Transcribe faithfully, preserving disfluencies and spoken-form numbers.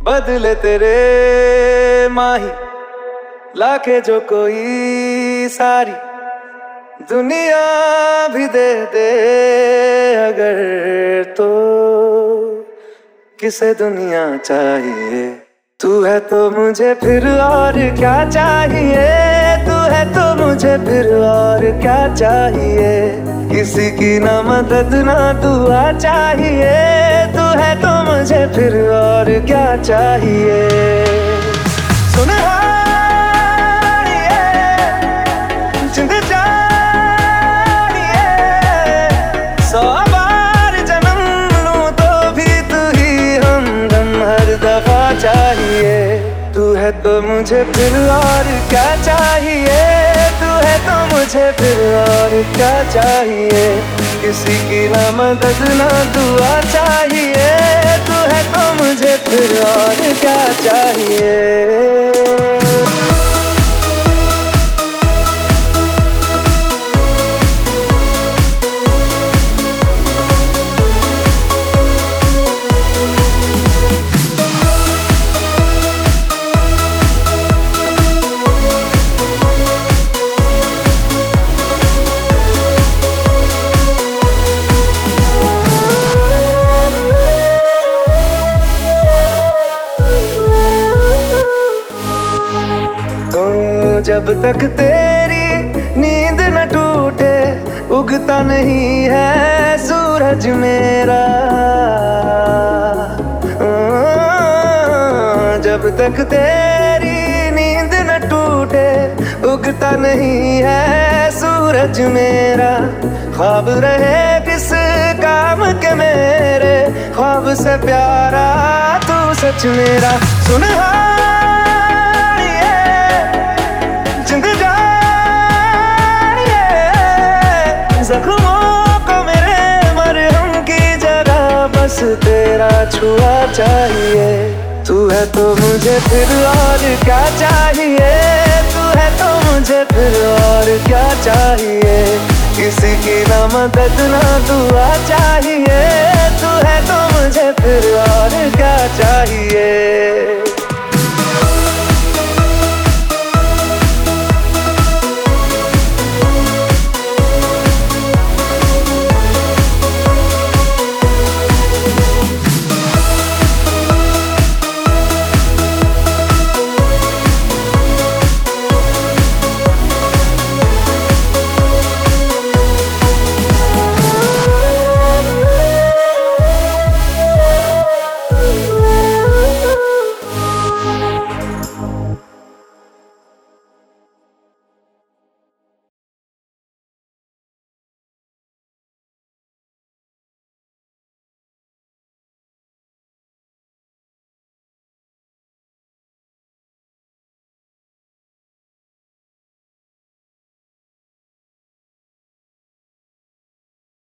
बदले तेरे माही लाके जो कोई सारी दुनिया भी दे दे अगर, तो किसे दुनिया चाहिए। तू है तो मुझे फिर और क्या चाहिए, तू है तो मुझे फिर और क्या चाहिए। किसी की ना मदद ना दुआ चाहिए, तू है तो मुझे फिर और क्या चाहिए। सुन जिंद जानिए, सौ बार जन्म लूं तो भी तू ही हमदम हर दफा चाहिए। तू है तो मुझे फिर और क्या चाहिए, तू है तो मुझे फिर और क्या चाहिए। किसी की ना मदद ना दुआ चाहिए, तू है तो मुझे फिर और क्या चाहिए। जब तक तेरी नींद न टूटे उगता नहीं है सूरज मेरा। जब तक तेरी नींद न टूटे उगता नहीं है सूरज मेरा। ख्वाब रहे किस काम के मेरे, ख्वाब से प्यारा तू सच मेरा। सुन जख्मों को मेरे मरहम की जगह बस तेरा छुआ चाहिए। तू है तो मुझे फिर और क्या चाहिए, तू है तो मुझे फिर और क्या चाहिए। किसी की ना मदद ना दुआ चाहिए, तू है तो मुझे फिर